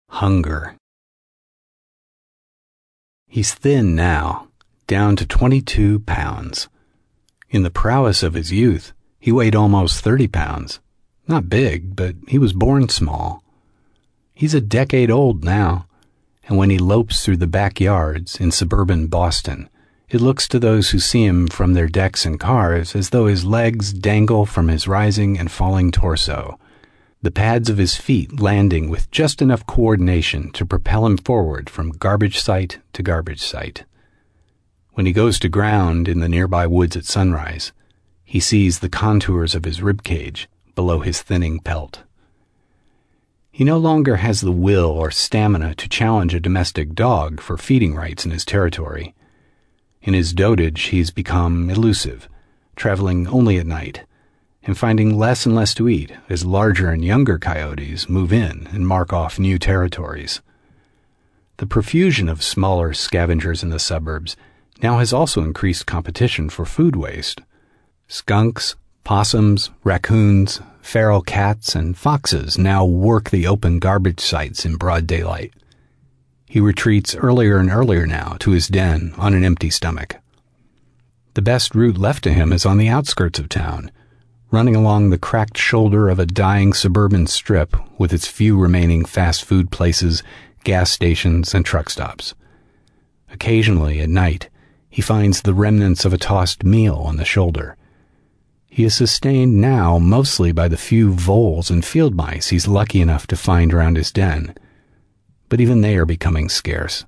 Hunger. He's thin now, down to 22 pounds. In the prowess of his youth, he weighed almost 30 pounds. Not big, but he was born small. He's a decade old now, and when he lopes through the backyards in suburban Boston, it looks to those who see him from their decks and cars as though his legs dangle from his rising and falling torso, the pads of his feet landing with just enough coordination to propel him forward from garbage site to garbage site. When he goes to ground in the nearby woods at sunrise, he sees the contours of his ribcage below his thinning pelt. He no longer has the will or stamina to challenge a domestic dog for feeding rights in his territory. In his dotage, he's become elusive, traveling only at night, and finding less and less to eat as larger and younger coyotes move in and mark off new territories. The profusion of smaller scavengers in the suburbs now has also increased competition for food waste. Skunks, possums, raccoons, feral cats, and foxes now work the open garbage sites in broad daylight. He retreats earlier and earlier now to his den on an empty stomach. The best route left to him is on the outskirts of town, running along the cracked shoulder of a dying suburban strip with its few remaining fast food places, gas stations, and truck stops. Occasionally, at night, he finds the remnants of a tossed meal on the shoulder. He is sustained now mostly by the few voles and field mice he's lucky enough to find around his den, but even they are becoming scarce.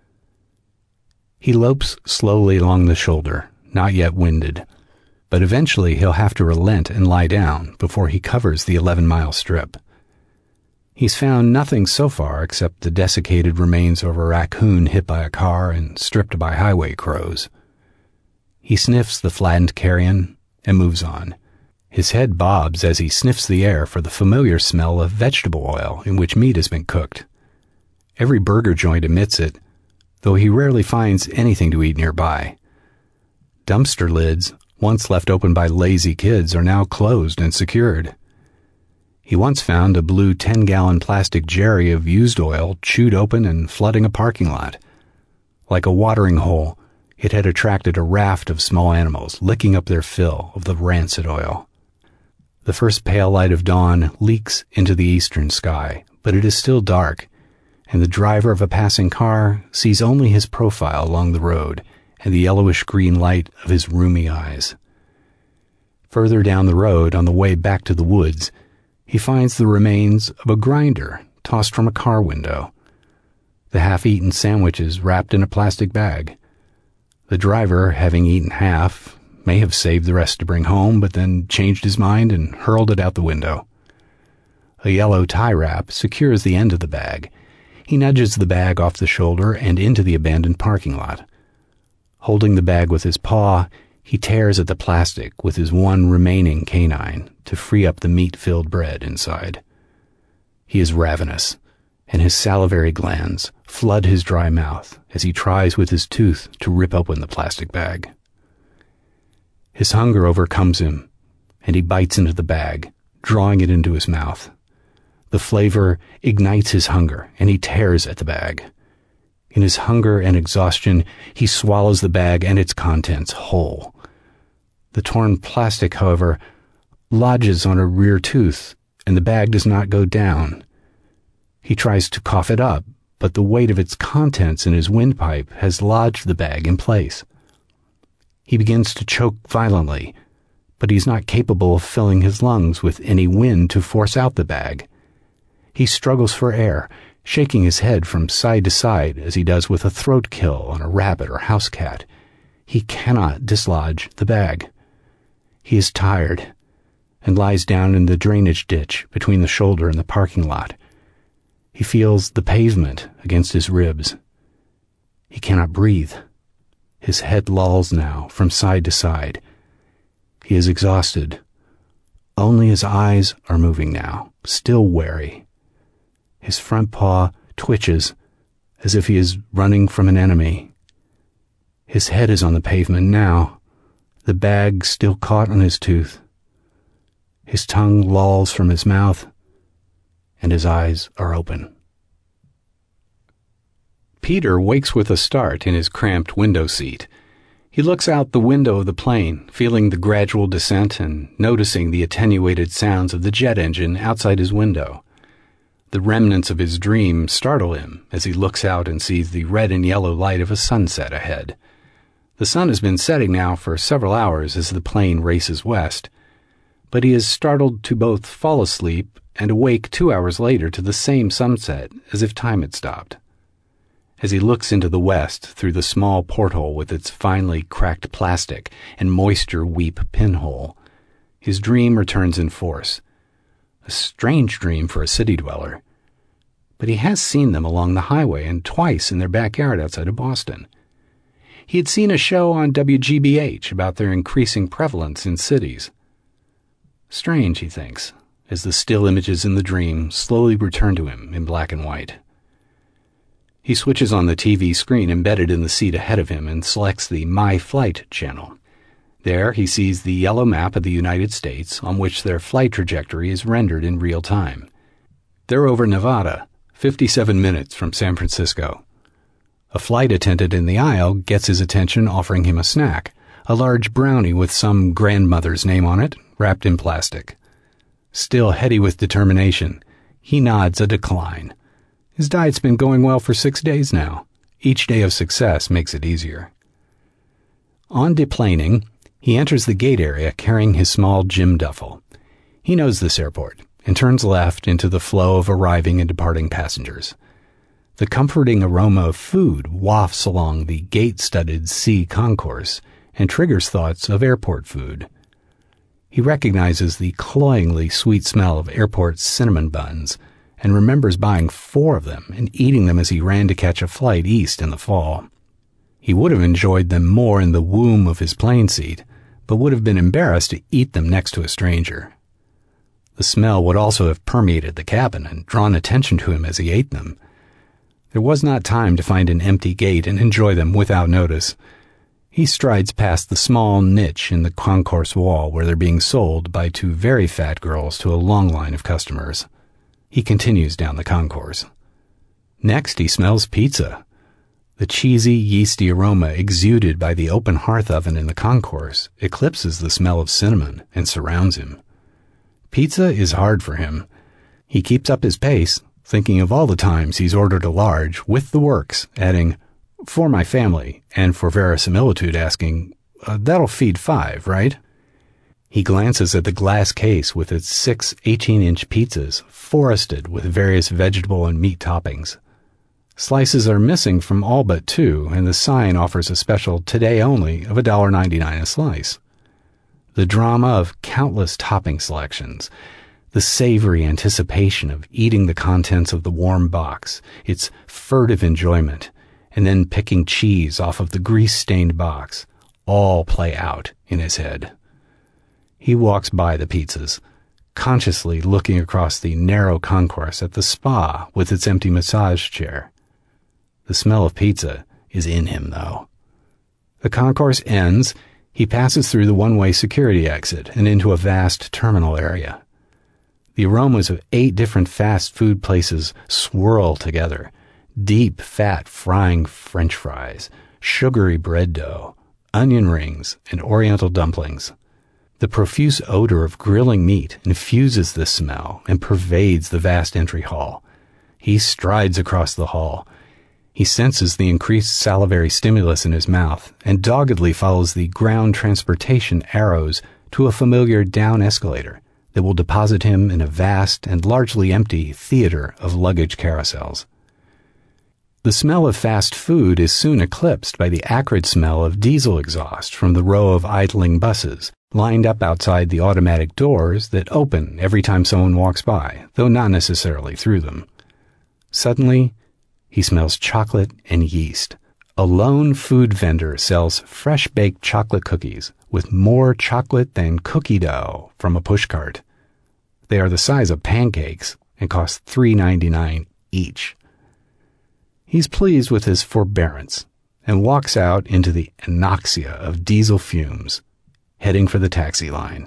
He lopes slowly along the shoulder, not yet winded, but eventually he'll have to relent and lie down before he covers the 11-mile strip. He's found nothing so far except the desiccated remains of a raccoon hit by a car and stripped by highway crows. He sniffs the flattened carrion and moves on. His head bobs as he sniffs the air for the familiar smell of vegetable oil in which meat has been cooked. Every burger joint emits it, though he rarely finds anything to eat nearby. Dumpster lids, once left open by lazy kids, are now closed and secured. He once found a blue 10-gallon plastic jerry of used oil chewed open and flooding a parking lot. Like a watering hole, it had attracted a raft of small animals licking up their fill of the rancid oil. The first pale light of dawn leaks into the eastern sky, but it is still dark, and the driver of a passing car sees only his profile along the road and the yellowish-green light of his rheumy eyes. Further down the road, on the way back to the woods, he finds the remains of a grinder tossed from a car window, the half-eaten sandwiches wrapped in a plastic bag. The driver, having eaten half, may have saved the rest to bring home, but then changed his mind and hurled it out the window. A yellow tie wrap secures the end of the bag. He nudges the bag off the shoulder and into the abandoned parking lot. Holding the bag with his paw, he tears at the plastic with his one remaining canine to free up the meat-filled bread inside. He is ravenous, and his salivary glands flood his dry mouth as he tries with his tooth to rip open the plastic bag. His hunger overcomes him, and he bites into the bag, drawing it into his mouth. The flavor ignites his hunger, and he tears at the bag. In his hunger and exhaustion, he swallows the bag and its contents whole. The torn plastic, however, lodges on a rear tooth, and the bag does not go down. He tries to cough it up, but the weight of its contents in his windpipe has lodged the bag in place. He begins to choke violently, but he's not capable of filling his lungs with any wind to force out the bag. He struggles for air, shaking his head from side to side as he does with a throat kill on a rabbit or house cat. He cannot dislodge the bag. He is tired and lies down in the drainage ditch between the shoulder and the parking lot. He feels the pavement against his ribs. He cannot breathe. His head lolls now from side to side. He is exhausted. Only his eyes are moving now, still wary. His front paw twitches as if he is running from an enemy. His head is on the pavement now, the bag still caught on his tooth. His tongue lolls from his mouth, and his eyes are open. Peter wakes with a start in his cramped window seat. He looks out the window of the plane, feeling the gradual descent and noticing the attenuated sounds of the jet engine outside his window. The remnants of his dream startle him as he looks out and sees the red and yellow light of a sunset ahead. The sun has been setting now for several hours as the plane races west, but he is startled to both fall asleep and awake 2 hours later to the same sunset, as if time had stopped. As he looks into the west through the small porthole with its finely cracked plastic and moisture-weep pinhole, his dream returns in force. A strange dream for a city dweller. But he has seen them along the highway and twice in their backyard outside of Boston. He had seen a show on WGBH about their increasing prevalence in cities. Strange, he thinks, as the still images in the dream slowly return to him in black and white. He switches on the TV screen embedded in the seat ahead of him and selects the My Flight channel. There he sees the yellow map of the United States on which their flight trajectory is rendered in real time. They're over Nevada, 57 minutes from San Francisco. A flight attendant in the aisle gets his attention offering him a snack, a large brownie with some grandmother's name on it, wrapped in plastic. Still heady with determination, he nods a decline. His diet's been going well for 6 days now. Each day of success makes it easier. On deplaning, he enters the gate area carrying his small gym duffel. He knows this airport and turns left into the flow of arriving and departing passengers. The comforting aroma of food wafts along the gate-studded C concourse and triggers thoughts of airport food. He recognizes the cloyingly sweet smell of airport cinnamon buns and remembers buying 4 of them and eating them as he ran to catch a flight east in the fall. He would have enjoyed them more in the womb of his plane seat, but would have been embarrassed to eat them next to a stranger. The smell would also have permeated the cabin and drawn attention to him as he ate them. There was not time to find an empty gate and enjoy them without notice. He strides past the small niche in the concourse wall where they're being sold by 2 very fat girls to a long line of customers. He continues down the concourse. Next, he smells pizza. The cheesy, yeasty aroma exuded by the open hearth oven in the concourse eclipses the smell of cinnamon and surrounds him. Pizza is hard for him. He keeps up his pace, thinking of all the times he's ordered a large with the works, adding, "For my family," and for verisimilitude asking, "That'll feed 5, right?" He glances at the glass case with its 6 18-inch pizzas forested with various vegetable and meat toppings. Slices are missing from all but 2, and the sign offers a special today only of $1.99 a slice. The drama of countless topping selections, the savory anticipation of eating the contents of the warm box, its furtive enjoyment, and then picking cheese off of the grease-stained box, all play out in his head. He walks by the pizzas, consciously looking across the narrow concourse at the spa with its empty massage chair. The smell of pizza is in him, though. The concourse ends, he passes through the one-way security exit and into a vast terminal area. The aromas of 8 different fast food places swirl together. Deep, fat, frying French fries, sugary bread dough, onion rings, and oriental dumplings. The profuse odor of grilling meat infuses the smell and pervades the vast entry hall. He strides across the hall. He senses the increased salivary stimulus in his mouth and doggedly follows the ground transportation arrows to a familiar down escalator that will deposit him in a vast and largely empty theater of luggage carousels. The smell of fast food is soon eclipsed by the acrid smell of diesel exhaust from the row of idling buses lined up outside the automatic doors that open every time someone walks by, though not necessarily through them. Suddenly, he smells chocolate and yeast. A lone food vendor sells fresh-baked chocolate cookies with more chocolate than cookie dough from a pushcart. They are the size of pancakes and cost $3.99 each. He's pleased with his forbearance and walks out into the anoxia of diesel fumes, heading for the taxi line.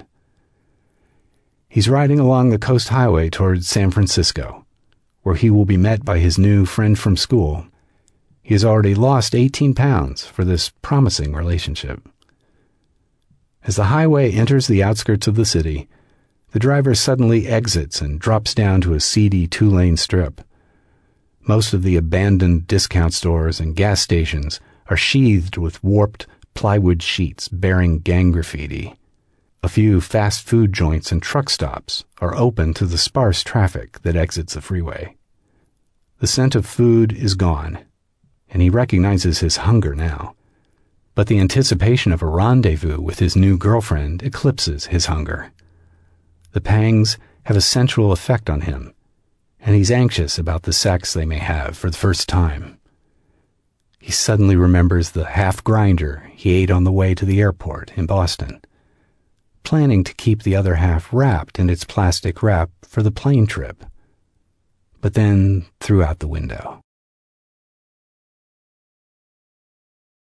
He's riding along the coast highway towards San Francisco, where he will be met by his new friend from school. He has already lost 18 pounds for this promising relationship. As the highway enters the outskirts of the city, the driver suddenly exits and drops down to a seedy 2-lane strip. Most of the abandoned discount stores and gas stations are sheathed with warped plywood sheets bearing gang graffiti. A few fast food joints and truck stops are open to the sparse traffic that exits the freeway. The scent of food is gone, and he recognizes his hunger now. But the anticipation of a rendezvous with his new girlfriend eclipses his hunger. The pangs have a sensual effect on him, and he's anxious about the sex they may have for the first time. He suddenly remembers the half grinder he ate on the way to the airport in Boston, planning to keep the other half wrapped in its plastic wrap for the plane trip, but then threw out the window.